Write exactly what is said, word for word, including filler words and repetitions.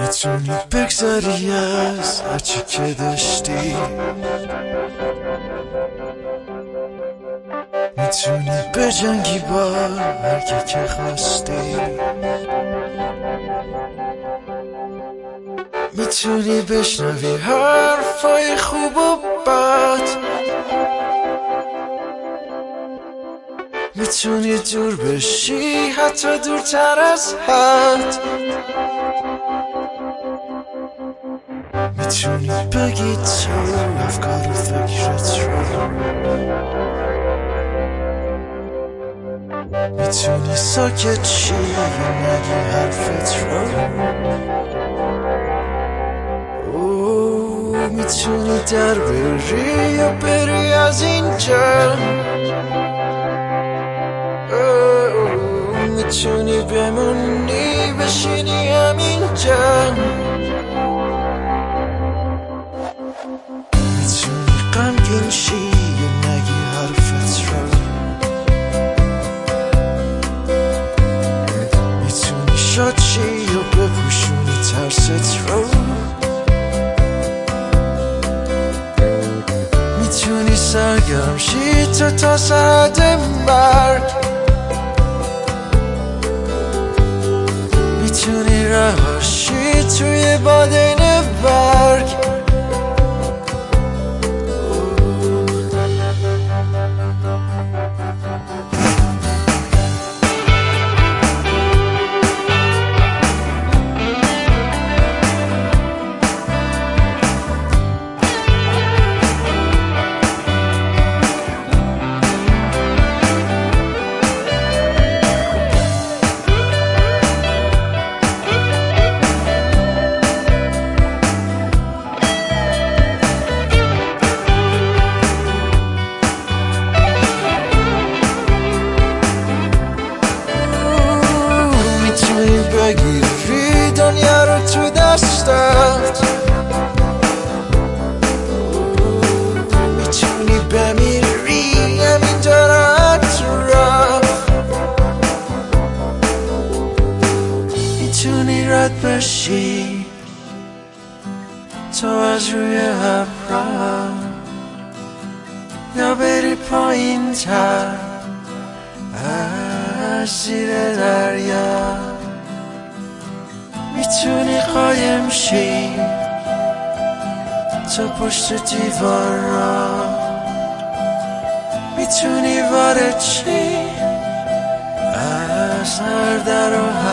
میتونی بگذری از هرچی که داشتی، میتونی بجنگی با هرکی که خواستی، میتونی بشنوی حرفای خوب و بد، میتونی دور بشی حتی دورتر از حد، میتونی بگی تو افکار و فکرت رو، میتونی ساکت چی یا نگی حرفت رو، میتونی در بری یا بری از اینجا، میتونی بمونی بشینی همینجا، میتونی غمگین شی یا نگی حرفت رو، میتونی شاد شی یا بپوشونی ترست رو، میتونی سرگرم شی تا تا ساعت مرگ، میتونی رهاشی توی بادین برگ، بگیری دنیا رو تو دستت، میتونی بمیری همین دارت را، میتونی رد بشی تو از روی ابرها یا بری پایین تر از زیر دریا، میتونی قایم شی تا پشت دیوار را، میتونی وارد شی از هر در و